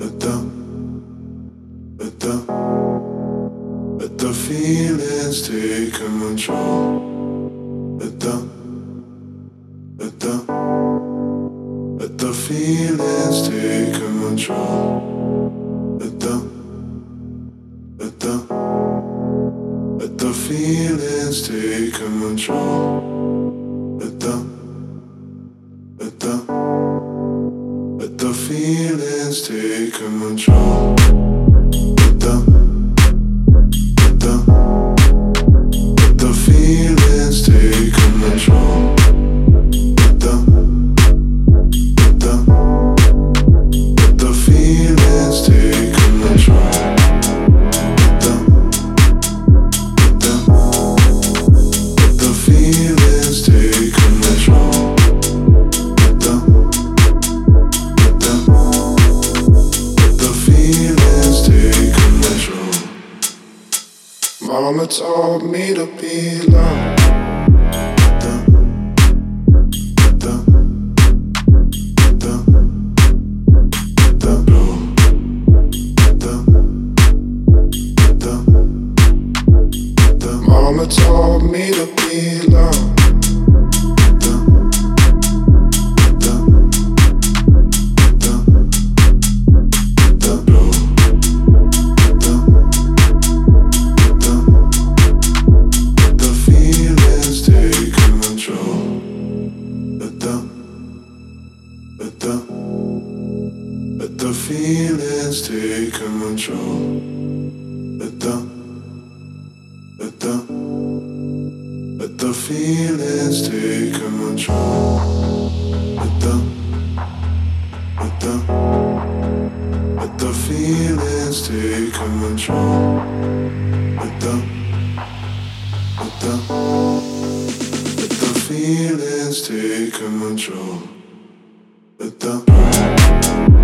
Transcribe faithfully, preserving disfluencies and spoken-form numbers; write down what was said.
Let the, let the, let the feelings take control. Let the, let the, let the feelings take control. Let the, let the, let the feelings take control. Let the, let the, let the feelings take control. Let the, let the, let the feelings take control. Let the, let the, let the feelings take control. Let the, let the, let the feelings take control. Let the, let the, let the feelings take control. Mama told me to be loved. Mama told me to be loved. Let the feelings take control. Let the, let the, let the feelings take control. Let the, let the, let the feelings take control. Let the, let the, let the feelings take control. Let the